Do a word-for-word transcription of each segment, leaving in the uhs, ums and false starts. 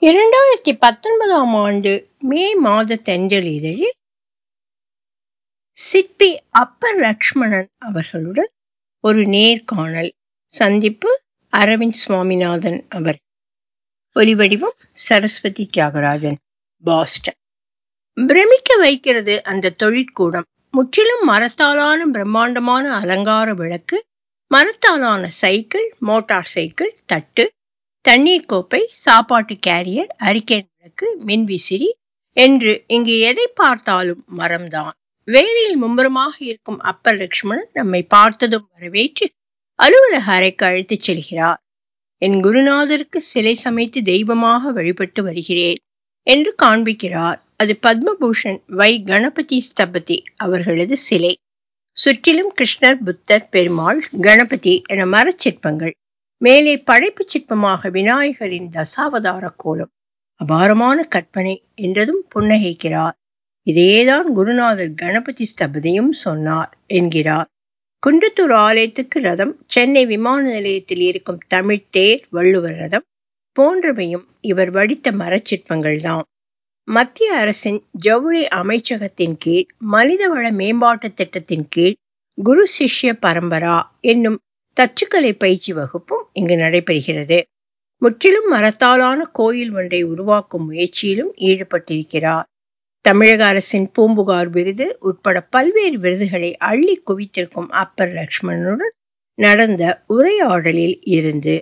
இரண்டாயிரத்தி பத்தொன்பதாம் ஆண்டு மே மாத தென்றல் இதழில் சிற்பி அப்பர் லக்ஷ்மணன் அவர்களுடன் ஒரு நேர்காணல். சந்திப்பு அரவிந்த் சுவாமிநாதன் அவர். ஒலிவடிவம் சரஸ்வதி தியாகராஜன், பாஸ்டன். பிரமிக்க வைக்கிறது அந்த தொழிற்கூடம். முற்றிலும் மரத்தாலான பிரம்மாண்டமான அலங்கார விளக்கு, மரத்தாலான சைக்கிள், மோட்டார் சைக்கிள், தட்டு, தண்ணீர் கோப்பை, சாப்பாட்டு கேரியர், அரிக்கேன் விளக்கு, மின்விசிறி என்று இங்கு எதை பார்த்தாலும் மரம்தான். வேலையில் மும்முரமாக இருக்கும் அப்பர் லக்ஷ்மணன் நம்மை பார்த்ததும் வரவேற்று அலுவலக அறைக்கு அழைத்துச் செல்கிறார். என் குருநாதருக்கு சிலை சமைத்து தெய்வமாக வழிபட்டு வருகிறேன் என்று காண்பிக்கிறார். அது பத்மபூஷன் வை கணபதி ஸ்தபதி அவர்களது சிலை. சுற்றிலும் கிருஷ்ணர், புத்தர், பெருமாள், கணபதி என மரச்சிற்பங்கள். மேலே படைப்பு சிற்பமாக விநாயகரின் தசாவதார கோலம். அபாரமான கற்பனை என்றதும் புன்னகைக்கிறார். இதேதான் குருநாதர் கணபதி ஸ்தபதியும் சொன்னார் என்கிறார். குன்றத்தூர் ஆலயத்துக்கு ரதம், சென்னை விமான நிலையத்தில் இருக்கும் தமிழ் தேர், வள்ளுவர் ரதம் போன்றவையும் இவர் வடித்த மரச்சிற்பங்கள்தான். மத்திய அரசின் ஜவுளி அமைச்சகத்தின் கீழ் மனிதவள மேம்பாட்டு திட்டத்தின் கீழ் குரு சிஷ்ய பரம்பரா என்னும் தச்சுக்கலை பயிற்சி வகுப்பும் இங்கு நடைபெறுகிறது. முற்றிலும் மரத்தாலான கோயில் ஒன்றை உருவாக்கும் முயற்சியிலும் ஈடுபட்டிருக்கிறார். தமிழக அரசின் பூம்புகார் விருது உட்பட பல்வேறு விருதுகளை அள்ளி குவித்திருக்கும் அப்பர் லக்ஷ்மணனுடன் நடந்த உரையாடலில் இருந்து.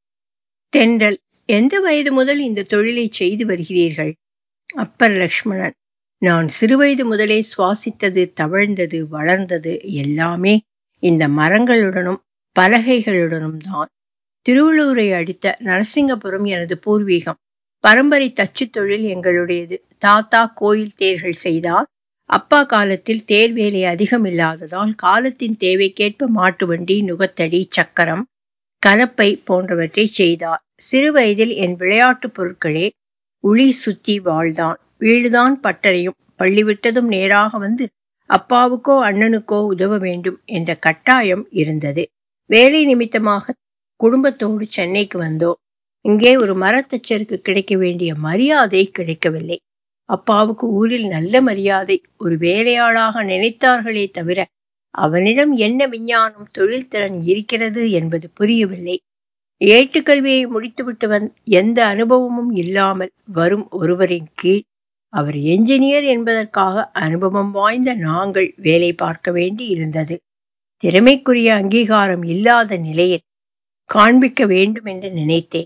தென்றல். எந்த வயது முதல் இந்த தொழிலை செய்து வருகிறீர்கள்? அப்பர் லக்ஷ்மணன். நான் சிறுவயது முதலே சுவாசித்தது, தவழ்ந்தது, வளர்ந்தது எல்லாமே இந்த மரங்களுடனும் பலகைகளுடனும் தான். திருவள்ளூரை அடுத்த நரசிங்கபுரம் எனது பூர்வீகம். பரம்பரை தச்சு தொழில் எங்களுடையது. தாத்தா கோயில் தேர்கள் செய்தார். அப்பா காலத்தில் தேர் வேலை அதிகம் இல்லாததால் காலத்தின் தேவைக்கேற்ப மாட்டு வண்டி, நுகத்தடி, சக்கரம், கலப்பை போன்றவற்றை செய்தார். சிறு வயதில் என் விளையாட்டு பொருட்களே உளி, சுத்தி, வாழ்தான். வீடுதான் பட்டறையும். பள்ளி விட்டதும் நேராக வந்து அப்பாவுக்கோ அண்ணனுக்கோ உதவ வேண்டும் என்ற கட்டாயம் இருந்தது. வேலை நிமித்தமாக குடும்பத்தோடு சென்னைக்கு வந்தோம். இங்கே ஒரு மரத்தச்சருக்கு கிடைக்க வேண்டிய மரியாதை கிடைக்கவில்லை. அப்பாவுக்கு ஊரில் நல்ல மரியாதை. ஒரு வேலையாளாக நினைத்தார்களே தவிர அவனிடம் என்ன விஞ்ஞானம், தொழில் திறன் இருக்கிறது என்பது புரியவில்லை. ஏட்டுக்கல்வியை முடித்துவிட்டு வந் எந்த அனுபவமும் இல்லாமல் வரும் ஒருவரின் கீழ் அவர் என்ஜினியர் என்பதற்காக அனுபவம் வாய்ந்த நாங்கள் வேலை பார்க்க வேண்டி இருந்தது. திறமைக்குரிய அங்கீகாரம் இல்லாத நிலையில் காண்பிக்க வேண்டும் என்று நினைத்தேன்.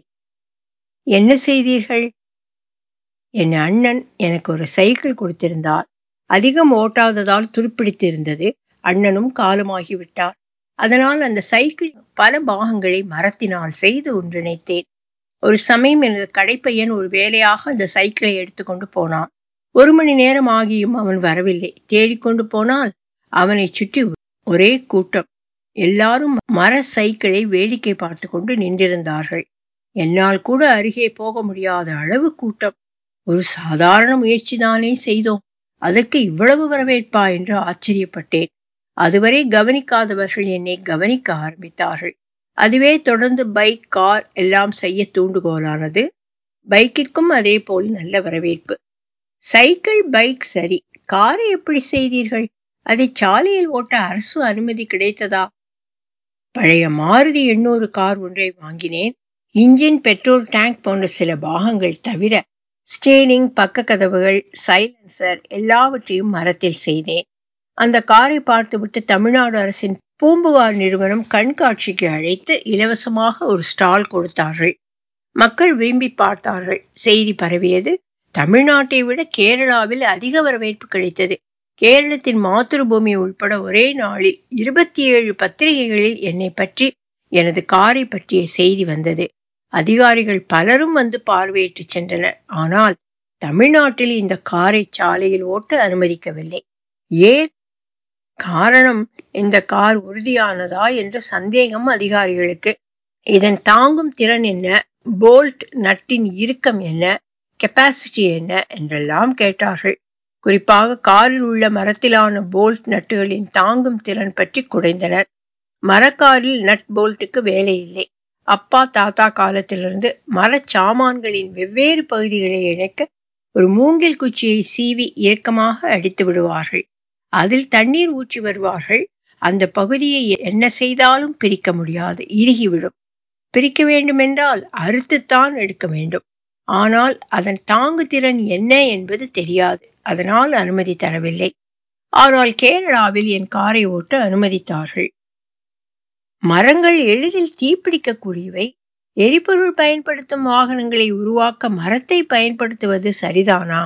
என்ன செய்தீர்கள்? என் அண்ணன் எனக்கு ஒரு சைக்கிள் கொடுத்திருந்தார். அதிகம் ஓட்டாததால் துருப்பிடித்து இருந்தது. அண்ணனும் காலமாகிவிட்டார். அதனால் அந்த சைக்கிள் பல பாகங்களை மரத்தினால் செய்து ஒன்றிணைத்தேன். ஒரு சமயம் எனது கடைப்பையன் ஒரு வேலையாக அந்த சைக்கிளை எடுத்துக்கொண்டு போனான். ஒரு மணி நேரம் ஆகியும் அவன் வரவில்லை. தேடிக்கொண்டு போனால் அவனை சுற்றி ஒரே கூட்டம். எல்லாரும் மர சைக்கிளை வேடிக்கை பார்த்து கொண்டு நின்றிருந்தார்கள். என்னால் கூட அருகே போக முடியாத அளவு கூட்டம். ஒரு சாதாரண முயற்சிதானே செய்தோம், அதற்கு இவ்வளவு வரவேற்பா என்று ஆச்சரியப்பட்டேன். அதுவரை கவனிக்காதவர்கள் என்னை கவனிக்க ஆரம்பித்தார்கள். அதுவே தொடர்ந்து பைக், கார் எல்லாம் செய்ய தூண்டுகோலானது. பைக்கிற்கும் அதே போல் நல்ல வரவேற்பு. சைக்கிள், பைக் சரி, காரை எப்படி செய்தீர்கள்? அதை சாலையில் ஓட்ட அரசு அனுமதி கிடைத்ததா? பழைய மாருதி எண்ணூறு கார் ஒன்றை வாங்கினேன். இன்ஜின், பெட்ரோல் டேங்க் போன்ற சில பாகங்கள் தவிர ஸ்டீரிங், பக்க கதவுகள், சைலன்சர் எல்லாவற்றையும் மரத்தில் செய்தேன். அந்த காரை பார்த்துவிட்டு தமிழ்நாடு அரசின் பூம்புகார் நிறுவனம் கண்காட்சிக்கு அழைத்து இலவசமாக ஒரு ஸ்டால் கொடுத்தார்கள். மக்கள் விரும்பி பார்த்தார்கள். செய்தி பரவியது. தமிழ்நாட்டை விட கேரளாவில் அதிக வரவேற்பு கிடைத்தது. கேரளத்தின் மாத்திருபூமி உள்பட ஒரே நாளில் இருபத்தி ஏழு பத்திரிகைகளில் என்னை பற்றி, எனது காரை பற்றிய செய்தி வந்தது. அதிகாரிகள் பலரும் வந்து பார்வையிட்டு சென்றனர். ஆனால் தமிழ்நாட்டில் இந்த காரை சாலையில் ஓட்ட அனுமதிக்கவில்லை. ஏன்? காரணம், இந்த கார் உறுதியானதா என்ற சந்தேகம் அதிகாரிகளுக்கு. இதன் தாங்கும் திறன் என்ன, போல்ட் நட்டின் இறுக்கம் என்ன, கெப்பாசிட்டி என்ன என்றெல்லாம் கேட்டார்கள். குறிப்பாக காரில் உள்ள மரத்திலான போல்ட் நட்டுகளின் தாங்கும் திறன் பற்றி குறைந்தனர். மரக்காரில் நட் போல்ட்டுக்கு வேலை இல்லை. அப்பா தாத்தா காலத்திலிருந்து மரச்சாமான்களின் வெவ்வேறு பகுதிகளை இணைக்க ஒரு மூங்கில் குச்சியை சீவி இறுக்கமாக அடித்து விடுவார்கள். அதில் தண்ணீர் ஊற்றி வருவார்கள். அந்த பகுதியை என்ன செய்தாலும் பிரிக்க முடியாது, இறுகிவிடும். பிரிக்க வேண்டுமென்றால் அறுத்துத்தான் எடுக்க வேண்டும். ஆனால் அதன் தாங்கு திறன் என்ன என்பது தெரியாது. அதனால் அனுமதி தரவில்லை. ஆனால் கேரளாவில் என் காரை ஓட்ட அனுமதித்தார்கள். மரங்கள் எளிதில் தீப்பிடிக்கக்கூடியவை. எரிபொருள் பயன்படுத்தும் வாகனங்களை உருவாக்க மரத்தை பயன்படுத்துவது சரிதானா?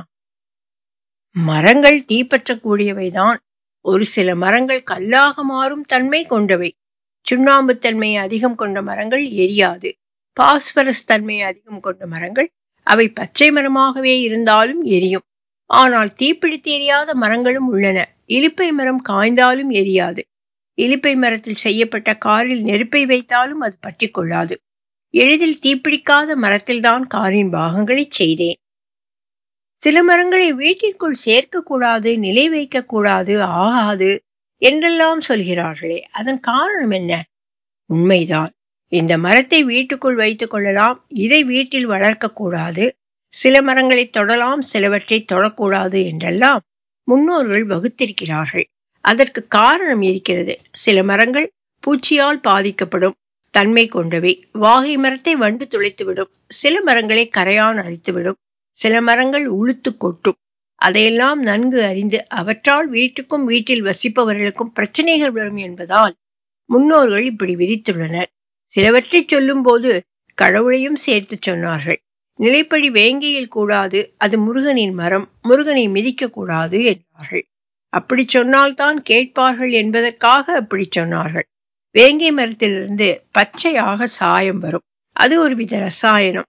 மரங்கள் தீப்பற்றக்கூடியவைதான். ஒரு சில மரங்கள் கல்லாக மாறும் தன்மை கொண்டவை. சுண்ணாம்பு தன்மை அதிகம் கொண்ட மரங்கள் எரியாது. பாஸ்பரஸ் தன்மை அதிகம் கொண்ட மரங்கள் அவை பச்சை மரமாகவே இருந்தாலும் எரியும். ஆனால் தீப்பிடித்து எரியாத மரங்களும் உள்ளன. இலுப்பை மரம் காய்ந்தாலும் எரியாது. இலுப்பை மரத்தில் செய்யப்பட்ட காரில் நெருப்பை வைத்தாலும் அது பற்றி கொள்ளாது. எளிதில் தீப்பிடிக்காத மரத்தில்தான் காரின் பாகங்களை செய்தேன். சில மரங்களை வீட்டிற்குள் சேர்க்கக்கூடாது, நிலை வைக்கக்கூடாது, ஆகாது என்றெல்லாம் சொல்கிறார்களே, அதன் காரணம் என்ன? உண்மைதான். இந்த மரத்தை வீட்டுக்குள் வைத்துக் கொள்ளலாம், இதை வீட்டில் வளர்க்கக்கூடாது, சில மரங்களை தொடலாம், சிலவற்றை தொடக்கூடாது என்றெல்லாம் முன்னோர்கள் வகுத்திருக்கிறார்கள். அதற்கு காரணம் இருக்கிறது. சில மரங்கள் பூச்சியால் பாதிக்கப்படும் தன்மை கொண்டவை. வாகை மரத்தை வண்டு துளைத்துவிடும். சில மரங்களை கரையான் அரித்துவிடும். சில மரங்கள் உளுத்து கொட்டும். அதையெல்லாம் நன்கு அறிந்து அவற்றால் வீட்டுக்கும் வீட்டில் வசிப்பவர்களுக்கும் பிரச்சனைகள் வரும் என்பதால் முன்னோர்கள் இப்படி விதித்துள்ளனர். சிலவற்றை சொல்லும் போது கடவுளையும் சேர்த்து சொன்னார்கள். நிலைப்படி வேங்கையில் கூடாது, அது முருகனின் மரம், முருகனை மிதிக்க கூடாது என்றார்கள். அப்படி சொன்னால்தான் கேட்பார்கள் என்பதற்காக அப்படி சொன்னார்கள். வேங்கை மரத்திலிருந்து பச்சையாக சாயம் வரும். அது ஒருவித ரசாயனம்.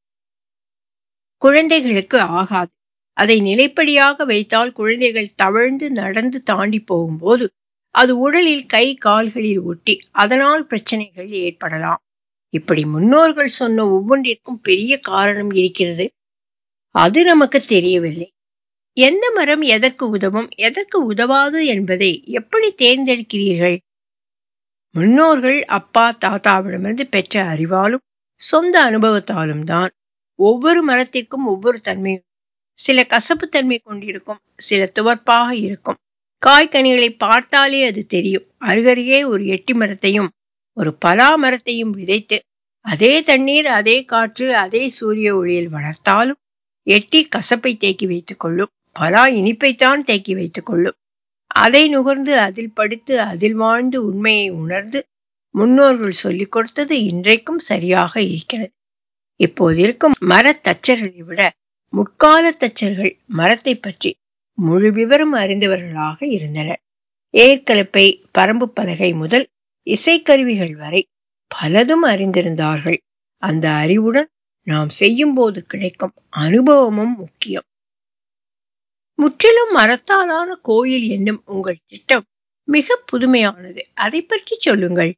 குழந்தைகளுக்கு ஆகாது. அதை நிலைப்படியாக வைத்தால் குழந்தைகள் தவழ்ந்து நடந்து தாண்டி போகும்போது அது உடலில் கை கால்களில் ஒட்டி அதனால் பிரச்சனைகள் ஏற்படலாம். இப்படி முன்னோர்கள் சொன்ன ஒவ்வொன்றிற்கும் பெரிய காரணம் இருக்கிறது. அது நமக்கு தெரியவில்லை. எந்த மரம் எதற்கு உதவும், எதற்கு உதவாது என்பதை எப்படி தேர்ந்தெடுக்கிறீர்கள்? முன்னோர்கள் அப்பா தாத்தாவிடமிருந்து பெற்ற அறிவாலும் சொந்த அனுபவத்தாலும் தான். ஒவ்வொரு மரத்திற்கும் ஒவ்வொரு தன்மை. சில கசப்பு தன்மை கொண்டிருக்கும், சில துவர்ப்பாக இருக்கும். காய்கனிகளை பார்த்தாலே அது தெரியும். அருகருகே ஒரு எட்டி மரத்தையும் ஒரு பலா மரத்தையும் விதைத்து அதே தண்ணீர், அதே காற்று, அதே சூரிய ஒளியில் வளர்த்தாலும் எட்டி கசப்பை தேக்கி வைத்துக் கொள்ளும், பலா இனிப்பைத்தான் தேக்கி வைத்துக் கொள்ளும். அதை நுகர்ந்து அதில் படுத்து அதில் வாழ்ந்து உண்மையை உணர்ந்து முன்னோர்கள் சொல்லிக் கொடுத்தது இன்றைக்கும் சரியாக இருக்கிறது. இப்போது இருக்கும் மரத்தச்சர்களை விட முற்கால தச்சர்கள் மரத்தை பற்றி முழு விவரம் அறிந்தவர்களாக இருந்தனர். ஏற்கலப்பை, பரம்பு பலகை முதல் இசைக்கருவிகள் வரை பலதும் அறிந்திருந்தார்கள். அந்த அறிவுடன் நாம் செய்யும் போது கிடைக்கும் அனுபவமும் முக்கியம். முற்றிலும் மரத்தாலான கோயில் என்னும் உங்கள் திட்டம் மிக புதுமையானது. அதை பற்றி சொல்லுங்கள்.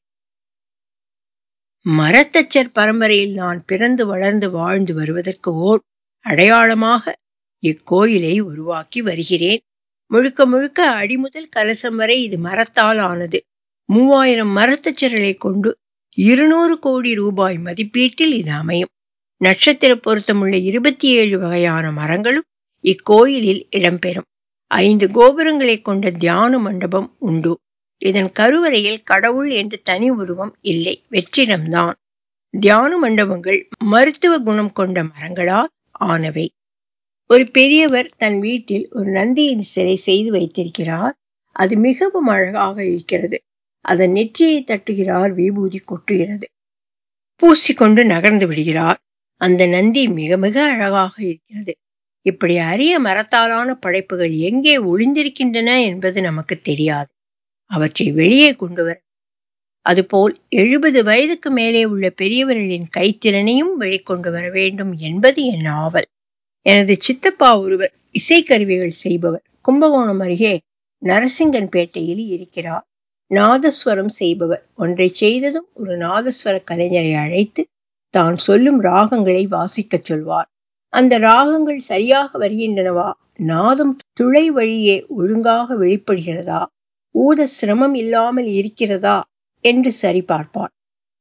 மரத்தச்சர் பரம்பரையில் நான் பிறந்து வளர்ந்து வாழ்ந்து வருவதற்கு ஓர் அடையாளமாக இக்கோயிலை உருவாக்கி வருகிறேன். முழுக்க முழுக்க அடிமுதல் கலசம் வரை இது மரத்தால் ஆனது. மூவாயிரம் மரத்தச்சர்களை கொண்டு இருநூறு கோடி ரூபாய் மதிப்பீட்டில் இது அமையும். நட்சத்திர பொருத்தமுள்ள இருபத்தி ஏழு வகையான மரங்களும் இக்கோயிலில் இடம்பெறும். ஐந்து கோபுரங்களை கொண்ட தியான மண்டபம் உண்டு. இதன் கருவறையில் கடவுள் என்று தனி உருவம் இல்லை, வெற்றிடம்தான். தியான மண்டபங்கள் மருத்துவ குணம் கொண்ட மரங்களால் ஆனவை. ஒரு பெரியவர் தன் வீட்டில் ஒரு நந்தியின் சிலை செய்து வைத்திருக்கிறார். அது மிகவும் அழகாக இருக்கிறது. அதன் நெற்றியை தட்டுகிறார், விபூதி கொட்டுகிறது. பூசிக்கொண்டு நகர்ந்து விடுகிறார். அந்த நந்தி மிக மிக அழகாக இருக்கிறது. இப்படி அரிய மரத்தாலான படைப்புகள் எங்கே ஒளிந்திருக்கின்றன என்பது நமக்கு தெரியாது. அவற்றை வெளியே கொண்டு வர, அதுபோல் எழுபது வயதுக்கு மேலே உள்ள பெரியவர்களின் கைத்திறனையும் வெளிக்கொண்டு வர வேண்டும் என்பது என் ஆவல். எனது சித்தப்பா ஒருவர் இசைக்கருவிகள் செய்பவர். கும்பகோணம் அருகே நரசிங்கன்பேட்டையில் இருக்கிறார். நாதஸ்வரம் செய்பவர். ஒன்றை செய்ததும் ஒரு நாதஸ்வர கலைஞரை அழைத்து தான் சொல்லும் ராகங்களை வாசிக்கச் சொல்வார். அந்த ராகங்கள் சரியாக வருகின்றனவா, நாதம் துளை வழியே ஒழுங்காக வெளிப்படுகிறதா, ஊத சிரமம் இல்லாமல் இருக்கிறதா என்று சரிபார்ப்பார்.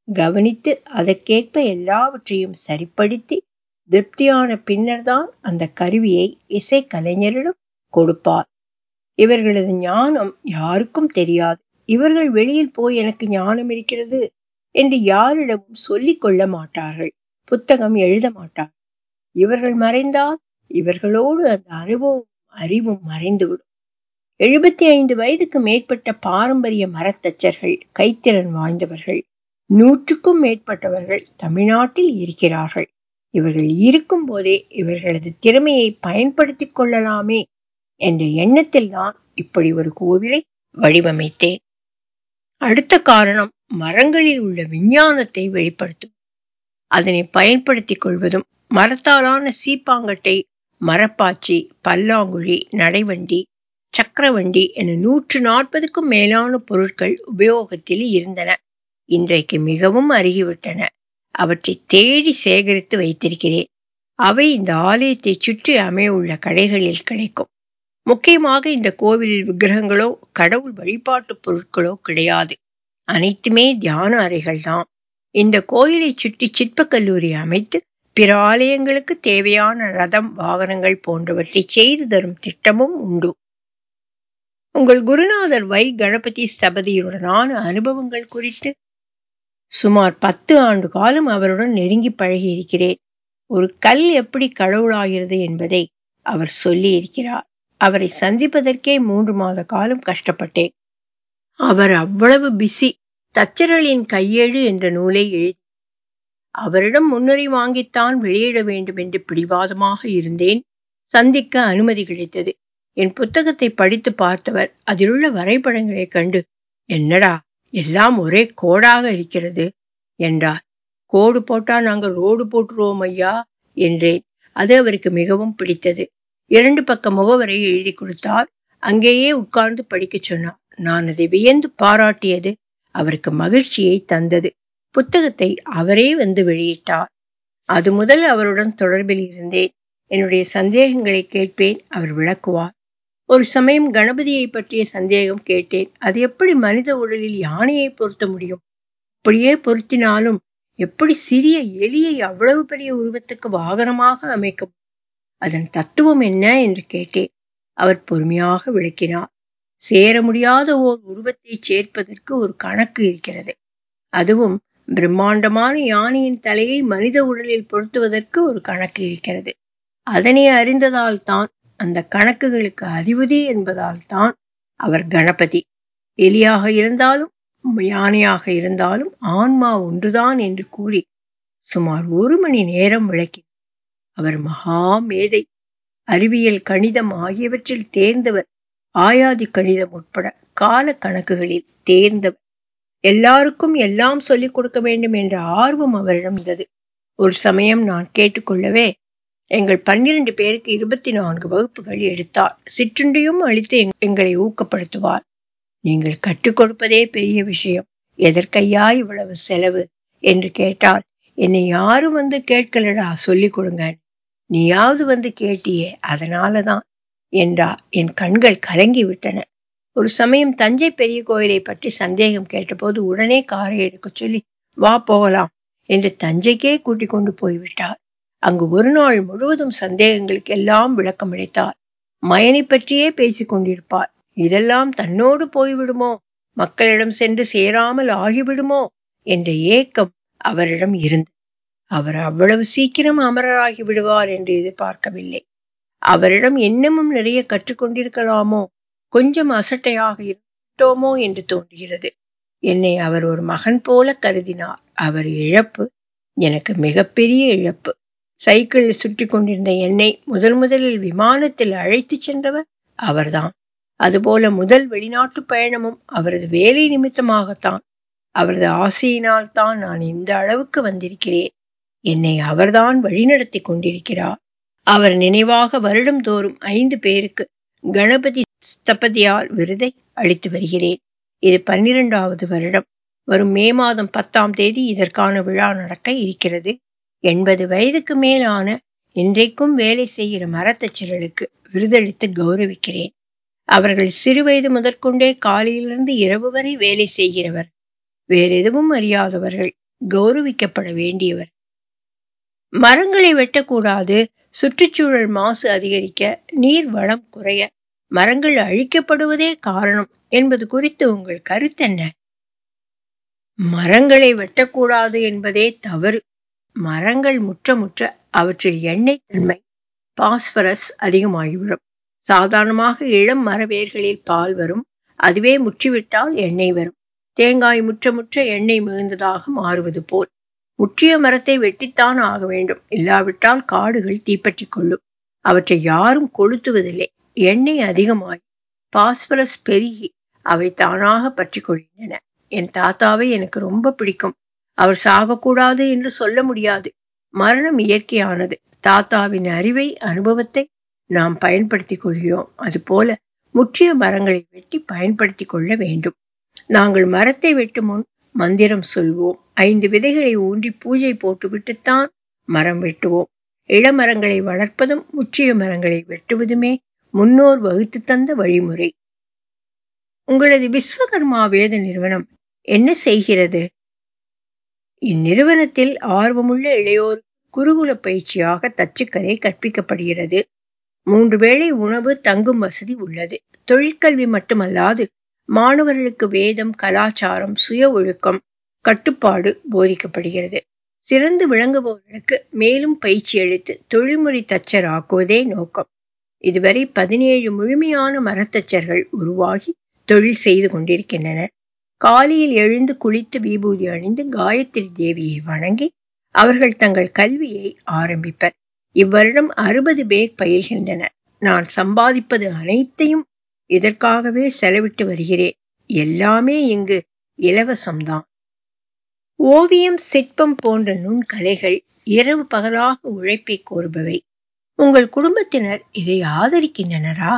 கவனித்து அதற்கேற்ப எல்லாவற்றையும் சரிப்படுத்தி திருப்தியான பின்னர்தான் அந்த கருவியை இசைக்கலைஞரிடம் கொடுப்பார். இவர்களது ஞானம் யாருக்கும் தெரியாது. இவர்கள் வெளியில் போய் எனக்கு ஞானம் இருக்கிறது என்று யாரிடமும் சொல்லிக் கொள்ள மாட்டார்கள். புத்தகம் எழுத மாட்டார். இவர்கள் மறைந்தால் இவர்களோடு அந்த அனுபவம் அறிவும் மறைந்துவிடும். எழுபத்தி ஐந்து வயதுக்கு மேற்பட்ட பாரம்பரிய மரத்தச்சர்கள், கைத்திறன் வாய்ந்தவர்கள், நூற்றுக்கும் மேற்பட்டவர்கள் தமிழ்நாட்டில் இருக்கிறார்கள். இவர்கள் இருக்கும் போதே இவர்களது திறமையை பயன்படுத்தி கொள்ளலாமே என்ற எண்ணத்தில் தான் இப்படி ஒரு கோவிலை வடிவமைத்தேன். அடுத்த காரணம் மரங்களில் உள்ள விஞ்ஞானத்தை வெளிப்படுத்தும், அதனை பயன்படுத்திக் கொள்வதும். மரத்தாலான சீப்பாங்கட்டை, மரப்பாச்சி, பல்லாங்குழி, நடைவண்டி, சக்கரவண்டி என நூற்று நாற்பதுக்கும் மேலான பொருட்கள் உபயோகத்தில் இருந்தன. இன்றைக்கு மிகவும் அருகிவிட்டன. அவற்றை தேடி சேகரித்து வைத்திருக்கிறேன். அவை இந்த ஆலயத்தை சுற்றி அமையுள்ள கடைகளில் கிடைக்கும். முக்கியமாக இந்த கோவிலில் விக்கிரகங்களோ கடவுள் வழிபாட்டு பொருட்களோ கிடையாது. அனைத்துமே தியான அறைகள் தான். இந்த கோயிலை சுற்றி சிற்பக்கல்லூரி அமைத்து பிற ஆலயங்களுக்கு தேவையான ரதம், வாகனங்கள் போன்றவற்றை செய்து தரும் திட்டமும் உண்டு. உங்கள் குருநாதர் வை கணபதி ஸ்தபதியுடனான அனுபவங்கள் குறித்து சுமார் பத்து ஆண்டு காலம் அவருடன் நெருங்கி பழகி இருக்கிறேன். ஒரு கல் எப்படி கடவுளாகிறது என்பதை அவர் சொல்லி இருக்கிறார். அவரை சந்திப்பதற்கே மூன்று மாத காலம் கஷ்டப்பட்டேன். அவர் அவ்வளவு பிஸி. தச்சர்களின் கையேடு என்ற நூலை எழுதி அவரிடம் முன்னுரை வாங்கித்தான் வெளியிட வேண்டும் என்று பிடிவாதமாக இருந்தேன். சந்திக்க அனுமதி கிடைத்தது. என் புத்தகத்தை படித்து பார்த்தவர் அதிலுள்ள வரைபடங்களை கண்டு, என்னடா எல்லாம் ஒரே கோடாக இருக்கிறது என்றார். கோடு போட்டா நாங்கள் ரோடு போட்டுருவோம் ஐயா என்றேன். அது அவருக்கு மிகவும் பிடித்தது. இரண்டு பக்க முகவரை எழுதி கொடுத்தார். அங்கேயே உட்கார்ந்து படிக்க சொன்னார். நான் அதை வியந்து பாராட்டியது அவருக்கு மகிழ்ச்சியை தந்தது. புத்தகத்தை அவரே வந்து வெளியிட்டார். அது முதல் அவருடன் தொடர்பில் இருந்தேன். என்னுடைய சந்தேகங்களை கேட்பேன், அவர் விளக்குவார். ஒரு சமயம் கணபதியை பற்றிய சந்தேகம் கேட்டேன். அது எப்படி மனித உடலில் யானையை பொருத்த முடியும்? அப்படியே பொருத்தினாலும் எப்படி சிறிய எலியை அவ்வளவு பெரிய உருவத்துக்கு வாகனமாக அமைக்கும்? அதன் தத்துவம் என்ன என்று கேட்டேன். அவர் பொறுமையாக விளக்கினார். சேர முடியாத ஓர் உருவத்தை சேர்ப்பதற்கு ஒரு கணக்கு இருக்கிறது. அதுவும் பிரம்மாண்டமான யானையின் தலையை மனித உடலில் பொருத்துவதற்கு ஒரு கணக்கு இருக்கிறது. அதனை அறிந்ததால் தான், அந்த கணக்குகளுக்கு அதிபதி என்பதால் தான் அவர் கணபதி. எலியாக இருந்தாலும் யானையாக இருந்தாலும் ஆன்மா ஒன்றுதான் என்று கூறி சுமார் ஒரு மணி நேரம் விளக்கி. அவர் மகா மேதை. அறிவியல், கணிதம் ஆகியவற்றில் தேர்ந்தவர். ஆயாதி கணிதம் உட்பட கால கணக்குகளில் தேர்ந்தவர். எல்லாருக்கும் எல்லாம் சொல்லிக் கொடுக்க வேண்டும் என்ற ஆர்வம் அவரிடம் இருந்தது. ஒரு சமயம் நான் கேட்டுக்கொள்ளவே எங்கள் பன்னிரண்டு பேருக்கு இருபத்தி நான்கு வகுப்புகள் எடுத்தார். சிற்றுண்டியும் அளித்து எங்களை ஊக்கப்படுத்துவார். நீங்கள் கற்றுக் கொடுப்பதே பெரிய விஷயம், எதற்கையா இவ்வளவு செலவு என்று கேட்டால், என்னை யாரும் வந்து கேட்கலடா, சொல்லிக் கொடுங்க, நீயாவது வந்து கேட்டியே, அதனாலதான் என்றார். என் கண்கள் கலங்கி விட்டன. ஒரு சமயம் தஞ்சை பெரிய கோயிலை பற்றி சந்தேகம் கேட்டபோது உடனே காரை எடுக்க சொல்லி வா போகலாம் என்று தஞ்சைக்கே கூட்டிக் கொண்டு போய்விட்டார். அங்கு ஒரு நாள் முழுவதும் சந்தேகங்களுக்கு எல்லாம் விளக்கம் அளித்தார். மயனை பற்றியே பேசிக் கொண்டிருப்பார். இதெல்லாம் தன்னோடு போய்விடுமோ, மக்களிடம் சென்று சேராமல் ஆகிவிடுமோ என்ற ஏக்கம் அவரிடம் இருந்தது. அவர் அவ்வளவு சீக்கிரம் அமரராகி விடுவார் என்று எதிர்பார்க்கவில்லை. அவரிடம் இன்னமும் நிறைய கற்றுக்கொண்டிருக்கலாமோ, கொஞ்சம் அசட்டையாக இருந்தோமோ என்று தோன்றுகிறது. என்னை அவர் ஒரு மகன் போல கருதினார். அவர் இழப்பு எனக்கு மிகப்பெரிய இழப்பு. சைக்கிளில் சுற்றி கொண்டிருந்த என்னை முதல் முதலில் விமானத்தில் அழைத்து சென்றவர் அவர்தான். அதுபோல முதல் வெளிநாட்டு பயணமும் அவரது வேலை நிமித்தமாகத்தான். அவரது ஆசையினால் தான் நான் இந்த அளவுக்கு வந்திருக்கிறேன். என்னை அவர்தான் வழிநடத்தி கொண்டிருக்கிறார். அவர் நினைவாக வருடம் தோறும் ஐந்து பேருக்கு கணபதி ஸ்தபதியார் விருதை அளித்து வருகிறேன். இது பன்னிரெண்டாவது வருடம். வரும் மே மாதம் பத்தாம் தேதி இதற்கான விழா நடக்க இருக்கிறது. எண்பது வயதுக்கு மேலான இன்றைக்கும் வேலை செய்கிற மரத்தச்சர்களுக்கு விருதளித்து கௌரவிக்கிறேன். அவர்கள் சிறுவயது முதற்கொண்டே காலையிலிருந்து இரவு வரை வேலை செய்கிறவர். வேறெதுவும் அறியாதவர்கள். கௌரவிக்கப்பட வேண்டியவர். மரங்களை வெட்டக்கூடாது, சுற்றுச்சூழல் மாசு அதிகரிக்க, நீர் வளம் குறைய மரங்கள் அழிக்கப்படுவதே காரணம் என்பது குறித்து உங்கள் கருத்தென்ன? மரங்களை வெட்டக்கூடாது என்பதே தவறு. மரங்கள் முற்ற முற்ற அவற்றில் எண்ணெய் தன்மை, பாஸ்பரஸ் அதிகமாகிவிடும். சாதாரணமாக இளம் மரவேர்களில் பால் வரும். அதுவே முற்றிவிட்டால் எண்ணெய் வரும். தேங்காய் முற்ற முற்ற எண்ணெய் மிகுந்ததாக மாறுவது போல் முற்றிய மரத்தை வெட்டித்தான் ஆக வேண்டும். இல்லாவிட்டால் காடுகள் தீப்பற்றி கொள்ளும். அவற்றை யாரும் கொளுத்துவதில்லை. எண்ணெய் அதிகமாகி பாஸ்பரஸ் பெருகி அவை தானாக பற்றி கொள்கின்றன. என் தாத்தாவை எனக்கு ரொம்ப பிடிக்கும். அவர் சாகக்கூடாது என்று சொல்ல முடியாது. மரணம் இயற்கையானது. தாத்தாவின் அறிவை, அனுபவத்தை நாம் பயன்படுத்தி கொள்கிறோம். அதுபோல முற்றிய மரங்களை வெட்டி பயன்படுத்தி கொள்ள வேண்டும். நாங்கள் மரத்தை வெட்டும் முன் மந்திரம் சொல்வோம். ஐந்து விதைகளை ஊண்டி பூஜை போட்டுவிட்டுத்தான் மரம் வெட்டுவோம். இளமரங்களை வளர்ப்பதும் முற்றிய மரங்களை வெட்டுவதுமே முன்னோர் வகுத்து தந்த வழிமுறை. உங்களது விஸ்வகர்மா வேத நிறுவனம் என்ன செய்கிறது? இந்நிறுவனத்தில் ஆர்வமுள்ள இளையோர் குருகுல பயிற்சியாக தச்சுக்கலை கற்பிக்கப்படுகிறது. மூன்று வேளை உணவு, தங்கும் வசதி உள்ளது. தொழிற்கல்வி மட்டுமல்லாது மாணவர்களுக்கு வேதம், கலாச்சாரம், சுய ஒழுக்கம், கட்டுப்பாடு போதிக்கப்படுகிறது. சிறந்து விளங்குபவர்களுக்கு மேலும் பயிற்சி அளித்து தொழில்முறை தச்சர் ஆக்குவதே நோக்கம். இதுவரை பதினேழு முழுமையான மரத்தச்சர்கள் உருவாகி தொழில் செய்து கொண்டிருக்கின்றனர். காலையில் எழுந்து குளித்து விபூதி அணிந்து காயத்ரி தேவியை வணங்கி அவர்கள் தங்கள் கல்வியை ஆரம்பிப்பர். இவ்வருடம் அறுபது பேர் பயில்கின்றனர். நான் சம்பாதிப்பது அனைத்தையும் இதற்காகவே செலவிட்டு வருகிறேன். எல்லாமே இங்கு இலவசம்தான். ஓவியம், சிற்பம் போன்ற நுண்கலைகள் இரவு பகலாக உழைப்பை கோருபவை. உங்கள் குடும்பத்தினர் இதை ஆதரிக்கின்றனரா?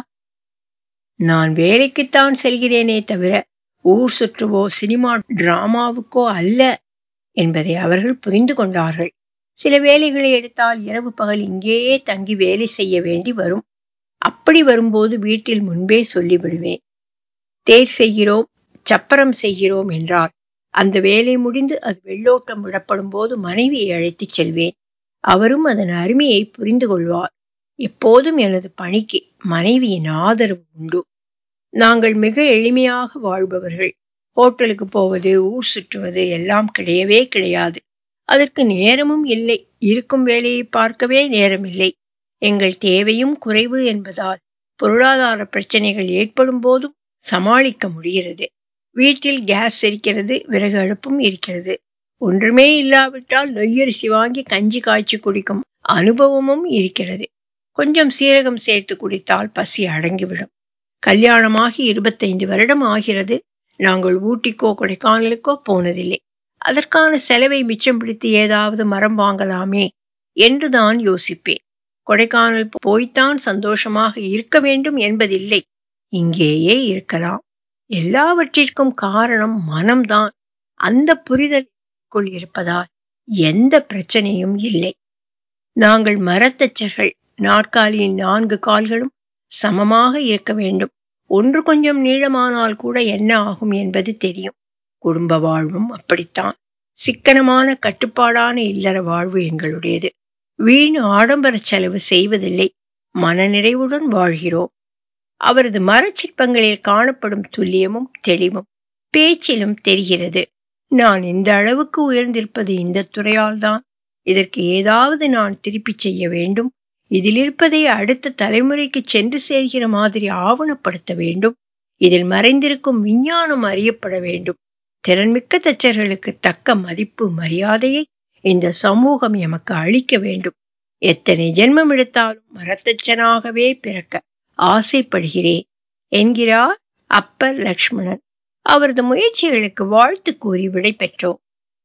நான் வேலைக்குத்தான் செல்கிறேனே தவிர ஊர் சுற்றுவோ சினிமா டிராமாவுக்கோ அல்ல என்பதை அவர்கள் புரிந்து கொண்டார்கள். சில வேலைகளை எடுத்தால் இரவு பகல் இங்கேயே தங்கி வேலை செய்ய வேண்டி வரும். அப்படி வரும்போது வீட்டில் முன்பே சொல்லிவிடுவேன். தேர் செய்கிறோம், சப்பரம் செய்கிறோம் என்றால் அந்த வேலை முடிந்து அது வெள்ளோட்டம் விடப்படும் போது மனைவியை அழைத்துச் செல்வேன். அவரும் அதன் அருமையை புரிந்து கொள்வார். எப்போதும் எனது பணிக்கு மனைவியின் ஆதரவு உண்டு. நாங்கள் மிக எளிமையாக வாழ்பவர்கள். ஹோட்டலுக்கு போவது, ஊர் சுற்றுவது எல்லாம் கிடையவே கிடையாது. அதற்கு நேரமும் இல்லை. இருக்கும் வேலையை பார்க்கவே நேரமில்லை. எங்கள் தேவையும் குறைவு என்பதால் பொருளாதார பிரச்சனைகள் ஏற்படும் போதும் சமாளிக்க முடிகிறது. வீட்டில் கேஸ் இருக்கிறது, விறகு அடுப்பும் இருக்கிறது. ஒன்றுமே இல்லாவிட்டால் நொய்யரிசி வாங்கி கஞ்சி காய்ச்சி குடிக்கும் அனுபவமும் இருக்கிறது. கொஞ்சம் சீரகம் சேர்த்து குடித்தால் பசி அடங்கிவிடும். கல்யாணமாகி இருபத்தைந்து வருடம் ஆகிறது. நாங்கள் ஊட்டிக்கோ கொடைக்கானலுக்கோ போனதில்லை. அதற்கான செலவை மிச்சம் பிடித்து ஏதாவது மரம் வாங்கலாமே என்றுதான் யோசிப்பேன். கொடைக்கானல் போய்த்தான் சந்தோஷமாக இருக்க வேண்டும் என்பதில்லை. இங்கேயே இருக்கலாம். எல்லாவற்றிற்கும் காரணம் மனம்தான். அந்த புரிதலுக்குள் இருப்பதால் எந்த பிரச்சனையும் இல்லை. நாங்கள் மரத்தச்சர்கள். நாற்காலியின் நான்கு கால்களும் சமமாக இருக்க வேண்டும். ஒன்று கொஞ்சம் நீளமானால் கூட என்ன ஆகும் என்பது தெரியும். குடும்ப வாழ்வும் அப்படித்தான். சிக்கனமான கட்டுப்பாடான இல்லற வாழ்வு எங்களுடையது. வீண் ஆடம்பர செலவு செய்வதில்லை. மனநிறைவுடன் வாழ்கிறோம். அவரது மரச்சிற்பங்களில் காணப்படும் துல்லியமும் தெளிவும் பேச்சிலும் தெரிகிறது. நான் இந்த அளவுக்கு உயர்ந்திருப்பது இந்த துறையால் தான். இதற்கு ஏதாவது நான் திருப்பி செய்ய வேண்டும். இதில் இருப்பதை அடுத்த தலைமுறைக்கு சென்று சேர்கிற மாதிரி ஆவணப்படுத்த வேண்டும். இதில் மறைந்திருக்கும் விஞ்ஞானம் அறியப்பட வேண்டும். திறன்மிக்க தச்சர்களுக்கு தக்க மதிப்பு, மரியாதையை இந்த சமூகம் எமக்கு அளிக்க வேண்டும். எத்தனை ஜென்மம் எடுத்தாலும் மரத்தச்சனாகவே பிறக்க ஆசைப்படுகிறேன் என்கிறார் அப்பர் லக்ஷ்மணன். அவரது முயற்சிகளுக்கு வாழ்த்து கூறி விடை பெற்றோம்.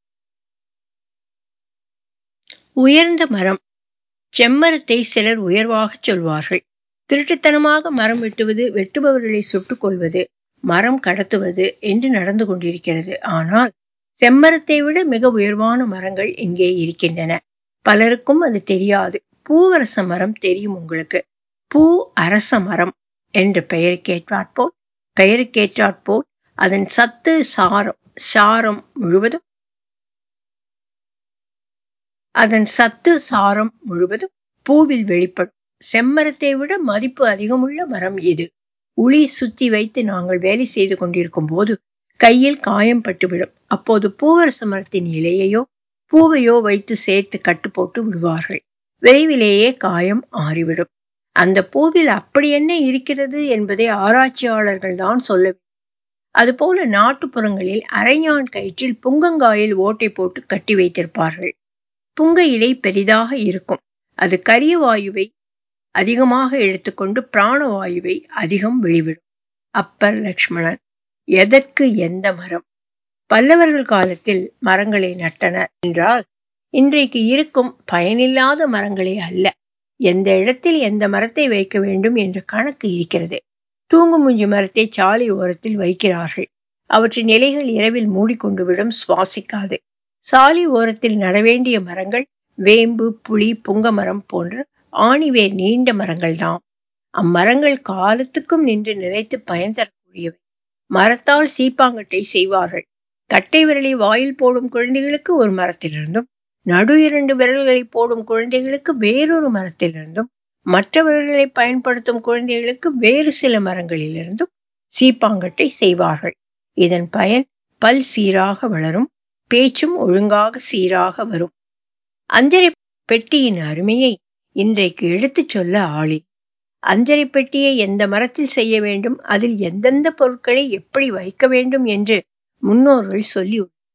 உயர்ந்த மரம். செம்மரத்தை சிலர் உயர்வாக சொல்வார்கள். திருட்டுத்தனமாக மரம் வெட்டுவது, வெட்டுபவர்களை சுட்டுக் கொள்வது, மரம் கடத்துவது என்று நடந்து கொண்டிருக்கிறது. ஆனால் செம்மரத்தை விட மிக உயர்வான மரங்கள் இங்கே இருக்கின்றன. பலருக்கும் அது தெரியாது. பூவரச மரம் தெரியும் உங்களுக்கு. பூ அரச மரம் என்ற பெயருக்கேற்றாற்போல் பெயருக்கேற்றாற்போல் அதன் சத்து சாரம் சாரம் முழுவதும் அதன் சத்து சாரம் முழுவதும் பூவில் வெளிப்படும். செம்மரத்தை விட மதிப்பு அதிகமுள்ள மரம் இது. உளி சுத்தி வைத்து நாங்கள் வேலை செய்து கொண்டிருக்கும் போது கையில் காயம் பட்டுவிடும். அப்போது பூவரச மரத்தின் இலையையோ பூவையோ வைத்து சேர்த்து கட்டு போட்டு விடுவார்கள். விரைவிலேயே காயம் ஆறிவிடும். அந்த பூவில் அப்படி என்ன இருக்கிறது என்பதை ஆராய்ச்சியாளர்கள் தான் சொல்ல. அதுபோல நாட்டுப்புறங்களில் அரைஞான் கயிற்றில் புங்கங்காயில் ஓட்டை போட்டு கட்டி வைத்திருப்பார்கள். புங்க இலை பெரிதாக இருக்கும். அது கரிய வாயுவை அதிகமாக எடுத்துக்கொண்டு பிராணவாயுவை அதிகம் வெளிவிடும். அப்பர் லக்ஷ்மணன். எதற்கு எந்த மரம்? பல்லவர்கள் காலத்தில் மரங்களை நட்டனர் என்றால் இன்றைக்கு இருக்கும் பயனில்லாத மரங்களே அல்ல. எந்த இடத்தில் எந்த மரத்தை வைக்க வேண்டும் என்ற கணக்கு இருக்கிறது. தூங்குமுஞ்சி மரத்தை சாலை ஓரத்தில் வைக்கிறார்கள். அவற்றின் இலைகள் இரவில் மூடிக்கொண்டு விடும், சுவாசிக்காது. சாலை ஓரத்தில் நடவேண்டிய மரங்கள் வேம்பு, புளி, புங்க மரம் போன்ற ஆணிவேர் நீண்ட மரங்கள் தான். அம்மரங்கள் காலத்துக்கும் நின்று நிலைத்து பயன் தரக்கூடியவை. மரத்தால் சீப்பாங்கட்டை செய்வார்கள். கட்டை விரலை வாயில் போடும் குழந்தைகளுக்கு ஒரு மரத்திலிருந்தும், நடு இரண்டு விரல்களை போடும் குழந்தைகளுக்கு வேறொரு மரத்திலிருந்தும், மற்ற விரல்களை பயன்படுத்தும் குழந்தைகளுக்கு வேறு சில மரங்களிலிருந்தும் சீப்பாங்கட்டை செய்வார்கள். இதன் பயன் பல் சீராக வளரும், பேச்சும் ஒழுங்காக சீராக வரும். அஞ்சரை பெட்டியின் அருமையை இன்றைக்கு எடுத்துச் சொல்ல ஆளி. அஞ்சரை பெட்டியை எந்த மரத்தில் செய்ய வேண்டும், அதில் எந்தெந்த பொருட்களை எப்படி வைக்க வேண்டும் என்று முன்னோர்கள் சொல்லி,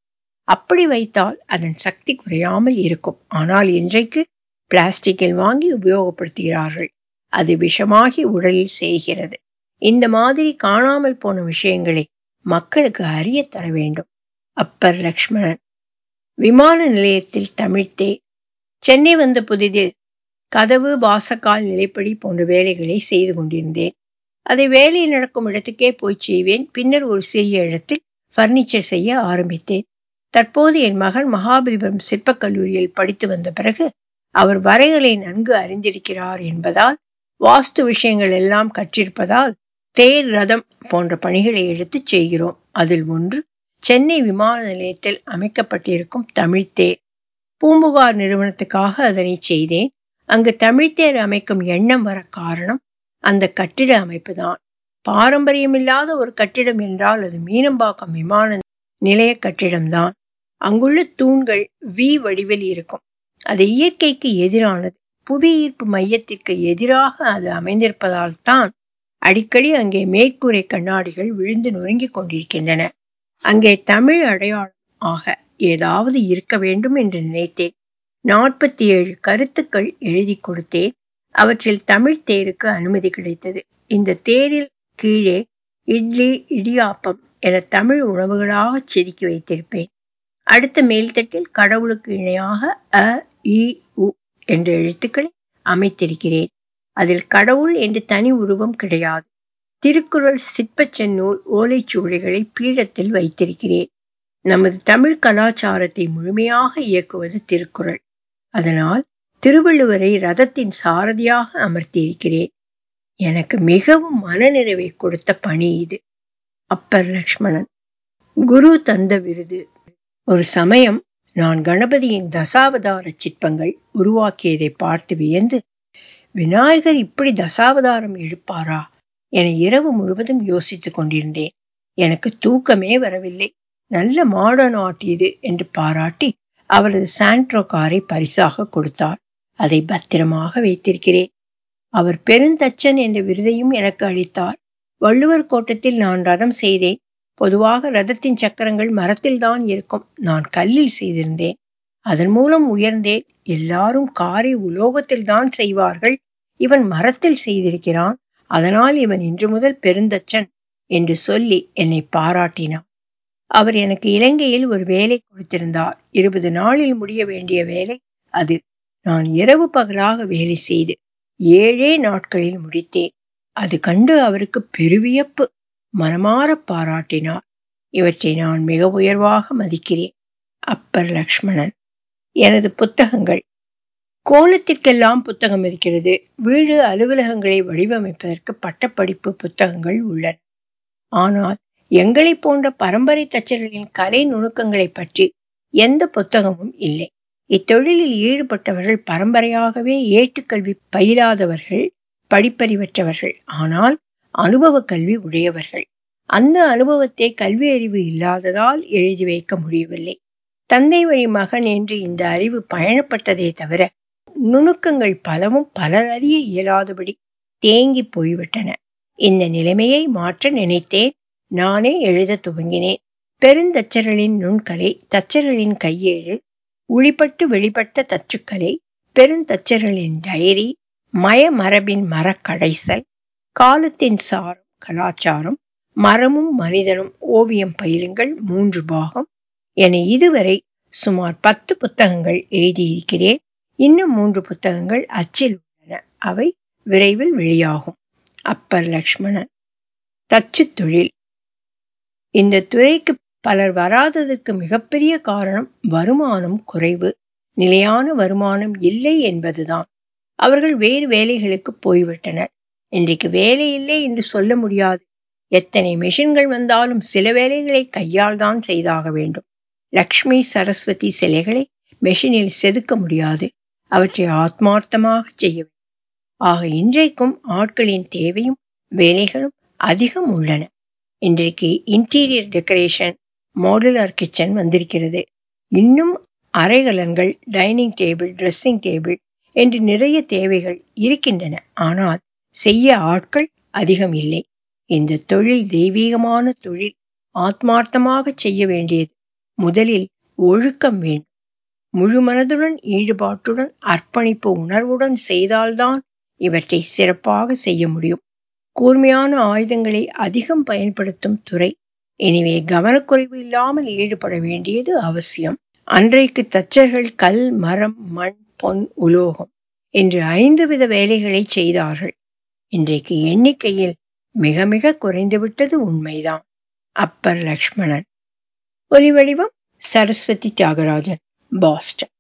அப்படி வைத்தால் அதன் சக்தி குறையாமல் இருக்கும். ஆனால் இன்றைக்கு பிளாஸ்டிக்கில் வாங்கி உபயோகப்படுத்துகிறார்கள். அது விஷமாகி உடலில் செய்கிறது. இந்த மாதிரி காணாமல் போன விஷயங்களை மக்களுக்கு அறிய தர வேண்டும். அப்பர் லக்ஷ்மணன். விமான நிலையத்தில் தமிழ்த்தே. சென்னை வந்த புதிதில் கதவு, வாசக்கால், நிலைப்படி போன்ற வேலைகளை செய்து கொண்டிருந்தேன். அதை வேலை நடக்கும் இடத்துக்கே போய் செய்வேன். பின்னர் ஒரு சிறிய இடத்தில் பர்னிச்சர் செய்ய ஆரம்பித்தேன். தற்போது என் மகன் மகாபலிபுரம் சிற்பக் கல்லூரியில் படித்து வந்த பிறகு அவர் வரைகளை நன்கு அறிந்திருக்கிறார் என்பதால், வாஸ்து விஷயங்கள் எல்லாம் கற்றிருப்பதால் தேர், ரதம் போன்ற பணிகளை எடுத்து செய்கிறோம். அதில் ஒன்று சென்னை விமான நிலையத்தில் அமைக்கப்பட்டிருக்கும் தமிழ்த்தேர். பூம்புகார் நிறுவனத்துக்காக அதனை செய்தேன். அங்கு தமிழ்த்தேர் அமைக்கும் எண்ணம் வர காரணம் அந்த கட்டிட அமைப்பு தான். பாரம்பரியமில்லாத ஒரு கட்டிடம் என்றால் அது மீனம்பாக்கம் விமான நிலைய கட்டிடம்தான். அங்குள்ள தூண்கள் வி வடிவில் இருக்கும். அது இயற்கைக்கு எதிரானது. புவி ஈர்ப்பு மையத்திற்கு எதிராக அது அமைந்திருப்பதால் தான் அடிக்கடி அங்கே மேற்கூரை கண்ணாடிகள் விழுந்து நொறுங்கிக் கொண்டிருக்கின்றன. அங்கே தமிழ் அடையாளம் ஆக ஏதாவது இருக்க வேண்டும் என்று நினைத்தேன். நாற்பத்தி ஏழு கருத்துக்கள் எழுதி கொடுத்தேன். அவற்றில் தமிழ் தேருக்கு அனுமதி கிடைத்தது. இந்த தேரில் கீழே இட்லி, இடியாப்பம் என தமிழ் உணவுகளாக செதுக்கி வைத்திருப்பேன். அடுத்த மேல்தட்டில் கடவுளுக்கு இணையாக அ, இ, உ என்ற எழுத்துக்களை அமைத்திருக்கிறேன். அதில் கடவுள் என்று தனி உருவம் கிடையாது. திருக்குறள், சிற்பச்செந்நூல், ஓலைச்சுவடிகளை பீடத்தில் வைத்திருக்கிறேன். நமது தமிழ் கலாச்சாரத்தை முழுமையாக இயக்குவது திருக்குறள். அதனால் திருவள்ளுவரை ரதத்தின் சாரதியாக அமர்த்தியிருக்கிறேன். எனக்கு மிகவும் மனநிறைவை கொடுத்த பணி இது. அப்பர் லக்ஷ்மணன். குரு தந்த விருது. ஒரு சமயம் நான் கணபதியின் தசாவதார சிற்பங்கள் உருவாக்கியதை பார்த்து வியந்து, விநாயகர் இப்படி தசாவதாரம் எடுப்பாரா என இரவு முழுவதும் யோசித்துக் கொண்டிருந்தேன். எனக்கு தூக்கமே வரவில்லை. நல்ல மாடர்ன் ஆர்ட் இது என்று பாராட்டி அவரது சாண்ட்ரோ காரை பரிசாக கொடுத்தார். அதை பத்திரமாக வைத்திருக்கிறேன். அவர் பெருந்தச்சன் என்ற விருதையும் எனக்கு அளித்தார். வள்ளுவர் கோட்டத்தில் நான் ரதம் செய்தேன். பொதுவாக ரதத்தின் சக்கரங்கள் மரத்தில் தான் இருக்கும். நான் கல்லில் செய்திருந்தேன். அதன் மூலம் உயர்ந்தேன். எல்லாரும் காரை உலோகத்தில் தான் செய்வார்கள், இவன் மரத்தில் செய்திருக்கிறான், அதனால் இவன் இன்று முதல் பெருந்தச்சன் என்று சொல்லி என்னை பாராட்டினார். அவர் எனக்கு இலங்கையில் ஒரு வேலை கொடுத்திருந்தார். இருபது நாளில் முடிய வேண்டிய வேலை அது. நான் இரவு பகலாக வேலை செய்து ஏழே நாட்களில் முடித்தேன். அது கண்டு அவருக்கு பெருவியப்பு. மனமாற பாராட்டினார். இவற்றை நான் மிக உயர்வாக மதிக்கிறேன். அப்பர் லக்ஷ்மணன். எனது புத்தகங்கள். கோலத்திற்கெல்லாம் புத்தகம் இருக்கிறது. வீடு, அலுவலகங்களை வடிவமைப்பதற்கு பட்டப்படிப்பு புத்தகங்கள் உள்ளன. ஆனால் எங்களை போன்ற பரம்பரை தச்சர்களின் கலை நுணுக்கங்களை பற்றி எந்த புத்தகமும் இல்லை. இத்தொழிலில் ஈடுபட்டவர்கள் பரம்பரையாகவே ஏட்டுக்கல்வி பயிலாதவர்கள், படிப்பறிவற்றவர்கள், ஆனால் அனுபவ கல்வி உடையவர்கள். அந்த அனுபவத்தை கல்வி அறிவு இல்லாததால் எழுதி வைக்க முடியவில்லை. தந்தை வழி மகன் என்று இந்த அறிவு பயணப்பட்டதே தவிர நுணுக்கங்கள் பலவும் பலர் அறிய இயலாதபடி தேங்கி போய்விட்டன. இந்த நிலைமையை மாற்ற நினைத்தேன். நானே எழுத துவங்கினேன். பெருந்தச்சர்களின் நுண்கலை, தச்சர்களின் கையேடு, உளிப்பட்டு வெளிப்பட்ட தச்சுக்கலை, பெருந்தச்சர்களின் டைரி, மயமரபின் மரக்கடைசல், காலத்தின் சாரம் கலாச்சாரம், மரமும் மனிதனும் ஓவியம் பயிலுங்கள் மூன்று பாகம் என இதுவரை சுமார் பத்து புத்தகங்கள் எழுதியிருக்கிறேன். இன்னும் மூன்று புத்தகங்கள் அச்சில் உள்ளன. அவை விரைவில் வெளியாகும். அப்பர் லக்ஷ்மணன். தச்சு தொழில். இந்த துறைக்கு பலர் வராததற்கு மிகப்பெரிய காரணம் வருமானம் குறைவு, நிலையான வருமானம் இல்லை என்பதுதான். அவர்கள் வேறு வேலைகளுக்கு போய்விட்டனர். இன்றைக்கு வேலை இல்லை என்று சொல்ல முடியாது. எத்தனை மிஷின்கள் வந்தாலும் சில வேலைகளை கையால் தான் செய்தாக வேண்டும். லக்ஷ்மி சரஸ்வதி சிலைகளை மெஷினில் செதுக்க முடியாது. அவற்றை ஆத்மார்த்தமாக செய்ய வேண்டும். ஆக இன்றைக்கும் ஆட்களின் தேவையும் வேலைகளும் அதிகம் உள்ளன. இன்றைக்கு இன்டீரியர் டெக்கரேஷன், மாடுலர் கிச்சன் வந்திருக்கிறது. இன்னும் அறைகலன்கள், டைனிங் டேபிள், ட்ரெஸ்ஸிங் டேபிள் என்று நிறைய தேவைகள் இருக்கின்றன. ஆனால் செய்ய ஆட்கள் அதிகம் இல்லை. இந்த தொழில் தெய்வீகமான தொழில். ஆத்மார்த்தமாக செய்ய வேண்டியது. முதலில் ஒழுக்கம் வேண்டும். முழு மனதுடன், ஈடுபாட்டுடன், அர்ப்பணிப்பு உணர்வுடன் செய்தால்தான் இவற்றை சிறப்பாக செய்ய முடியும். கூர்மையான ஆயுதங்களை அதிகம் பயன்படுத்தும் துறை. எனவே கவனக்குறைவு இல்லாமல் ஈடுபட வேண்டியது அவசியம். அன்றைக்கு தச்சர்கள் கல், மரம், மண், பொன், உலோகம் என்று ஐந்து வித வேலைகளை செய்தார்கள். இன்றைக்கு எண்ணிக்கையில் மிக மிக குறைந்துவிட்டது உண்மைதான். அப்பர் லக்ஷ்மணன். ஒலிவடிவம் சரஸ்வதி தியாகராஜன், பாஸ்டன்.